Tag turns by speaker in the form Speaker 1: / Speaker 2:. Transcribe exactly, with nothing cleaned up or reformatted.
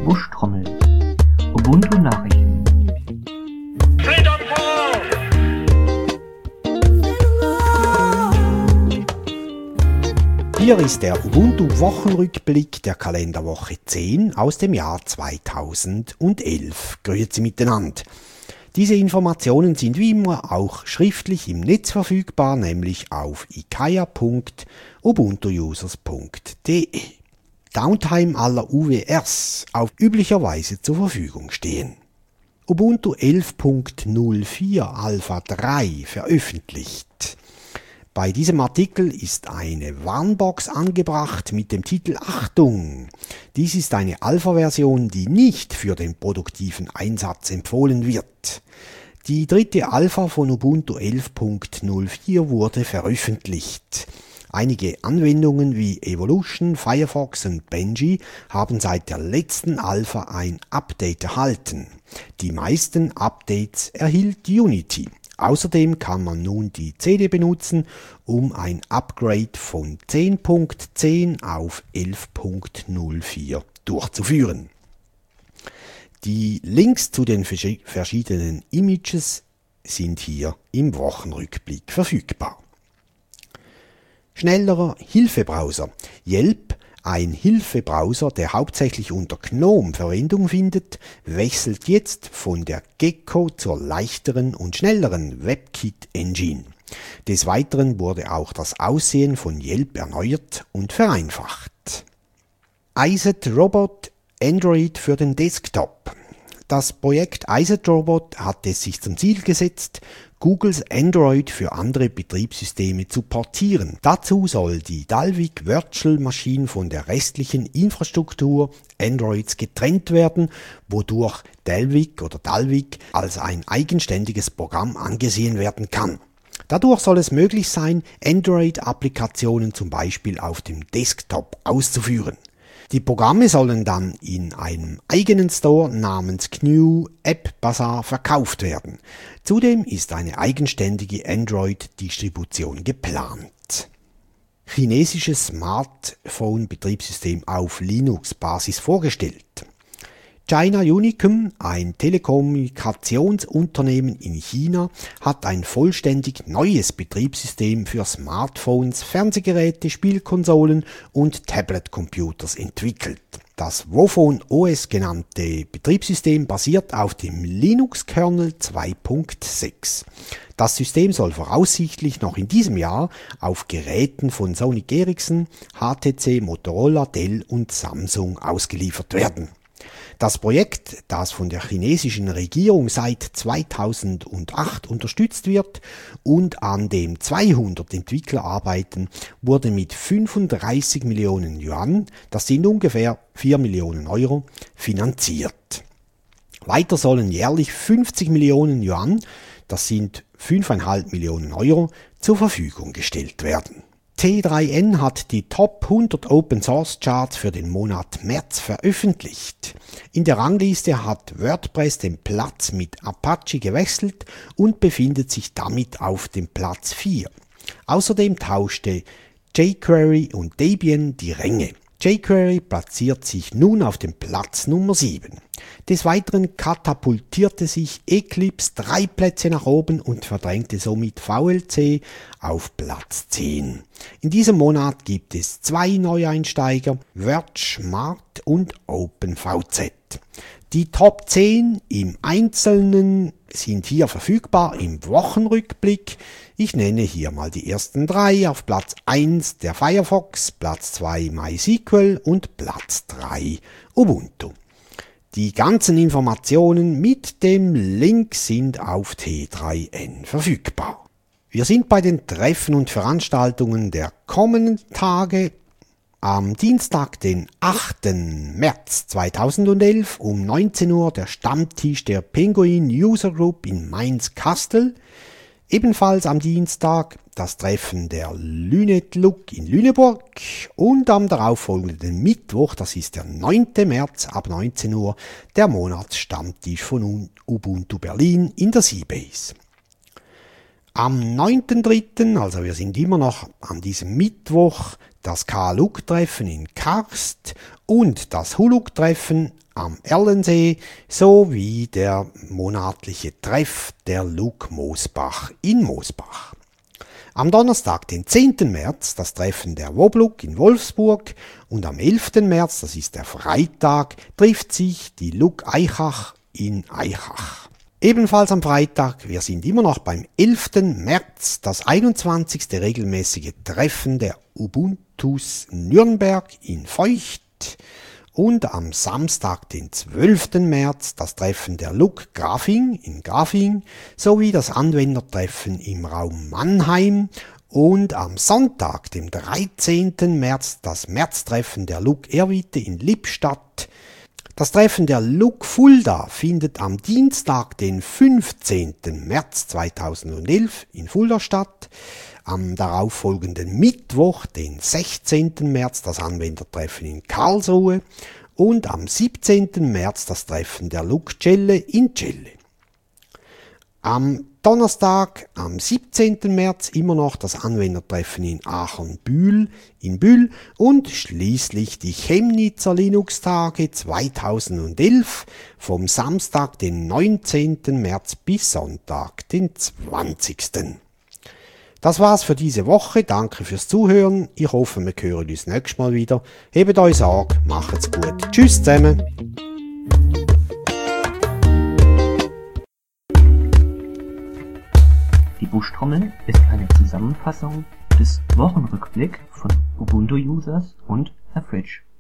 Speaker 1: Buschtrommel. Ubuntu Nachrichten.
Speaker 2: Freedom Hall!
Speaker 3: Hier ist der Ubuntu-Wochenrückblick der Kalenderwoche zehn aus dem Jahr zweitausendelf. Grüezi miteinander. Diese Informationen sind wie immer auch schriftlich im Netz verfügbar, nämlich auf i k a punkt ubuntu users punkt d e. Downtime aller U W Rs auf üblicherweise zur Verfügung stehen. Ubuntu elf Punkt null vier Alpha drei veröffentlicht. Bei diesem Artikel ist eine Warnbox angebracht mit dem Titel Achtung! Dies ist eine Alpha-Version, die nicht für den produktiven Einsatz empfohlen wird. Die dritte Alpha von Ubuntu elf Punkt null vier wurde veröffentlicht. Einige Anwendungen wie Evolution, Firefox und Benji haben seit der letzten Alpha ein Update erhalten. Die meisten Updates erhielt Unity. Außerdem kann man nun die C D benutzen, um ein Upgrade von zehn Punkt zehn auf elf Punkt null vier durchzuführen. Die Links zu den verschiedenen Images sind hier im Wochenrückblick verfügbar. Schnellerer Hilfebrowser. Yelp, ein Hilfebrowser, der hauptsächlich unter GNOME Verwendung findet, wechselt jetzt von der Gecko zur leichteren und schnelleren WebKit-Engine. Des Weiteren wurde auch das Aussehen von Yelp erneuert und vereinfacht. iZetRobot Android für den Desktop. Das Projekt iZetRobot hat es sich zum Ziel gesetzt, Googles Android für andere Betriebssysteme zu portieren. Dazu soll die Dalvik Virtual Machine von der restlichen Infrastruktur Androids getrennt werden, wodurch Dalvik oder Dalvik als ein eigenständiges Programm angesehen werden kann. Dadurch soll es möglich sein, Android-Applikationen zum Beispiel auf dem Desktop auszuführen. Die Programme sollen dann in einem eigenen Store namens G N U App Bazaar verkauft werden. Zudem ist eine eigenständige Android-Distribution geplant. Chinesisches Smartphone-Betriebssystem auf Linux-Basis vorgestellt. China Unicom, ein Telekommunikationsunternehmen in China, hat ein vollständig neues Betriebssystem für Smartphones, Fernsehgeräte, Spielkonsolen und Tablet-Computers entwickelt. Das Wophone O S genannte Betriebssystem basiert auf dem Linux-Kernel zwei Punkt sechs. Das System soll voraussichtlich noch in diesem Jahr auf Geräten von Sony Ericsson, H T C, Motorola, Dell und Samsung ausgeliefert werden. Das Projekt, das von der chinesischen Regierung seit zweitausendacht unterstützt wird und an dem zweihundert Entwickler arbeiten, wurde mit fünfunddreißig Millionen Yuan, das sind ungefähr vier Millionen Euro, finanziert. Weiter sollen jährlich fünfzig Millionen Yuan, das sind fünf Komma fünf Millionen Euro, zur Verfügung gestellt werden. T drei N hat die Top hundert Open Source Charts für den Monat März veröffentlicht. In der Rangliste hat WordPress den Platz mit Apache gewechselt und befindet sich damit auf dem Platz vier. Außerdem tauschte jQuery und Debian die Ränge. jQuery platziert sich nun auf dem Platz Nummer sieben. Des Weiteren katapultierte sich Eclipse drei Plätze nach oben und verdrängte somit V L C auf Platz zehn. In diesem Monat gibt es zwei Neueinsteiger, Verge, Mart und OpenVZ. Die Top zehn im Einzelnen sind hier verfügbar im Wochenrückblick. Ich nenne hier mal die ersten drei. Auf Platz eins der Firefox, Platz zwei MySQL und Platz drei Ubuntu. Die ganzen Informationen mit dem Link sind auf T drei N verfügbar. Wir sind bei den Treffen und Veranstaltungen der kommenden Tage. Am Dienstag, den achten März zweitausendelf um neunzehn Uhr der Stammtisch der Penguin User Group in Mainz-Kastel. Ebenfalls am Dienstag das Treffen der Lünet-Look in Lüneburg und am darauffolgenden Mittwoch, das ist der neunte März ab neunzehn Uhr, der Monatsstammtisch von Ubuntu Berlin in der Seabase. Am neunten dritten, also wir sind immer noch an diesem Mittwoch, das K L U K-Treffen in Karst und das Huluk-Treffen am Erlensee sowie der monatliche Treff der Luk Mosbach in Mosbach. Am Donnerstag, den zehnten März, das Treffen der Wobluk in Wolfsburg und am elften März, das ist der Freitag, trifft sich die Luk Aichach in Aichach. Ebenfalls am Freitag, wir sind immer noch beim elften März, das einundzwanzigste regelmäßige Treffen der Ubuntus Nürnberg in Feucht und am Samstag, den zwölften März, das Treffen der Luk Grafing in Grafing sowie das Anwendertreffen im Raum Mannheim und am Sonntag, dem dreizehnten März, das Märztreffen der Luk Erwitte in Lippstadt. Das Treffen der Luk Fulda findet am Dienstag, den fünfzehnten März zweitausendelf in Fulda statt. Am darauffolgenden Mittwoch, den sechzehnten März, das Anwendertreffen in Karlsruhe und am siebzehnten März das Treffen der Luk Celle in Celle. Am Donnerstag, am siebzehnten März, immer noch das Anwendertreffen in Aachen-Bühl in Bühl und schließlich die Chemnitzer Linux-Tage zweitausendelf vom Samstag, den neunzehnten März bis Sonntag, den zwanzigsten Das war's für diese Woche. Danke fürs Zuhören. Ich hoffe, wir hören uns nächstes Mal wieder. Hebt euch Sorge, macht's gut. Tschüss zusammen.
Speaker 1: Die Buschtrommel ist eine Zusammenfassung des Wochenrückblick von Ubuntu-Users und Herr Fritsch.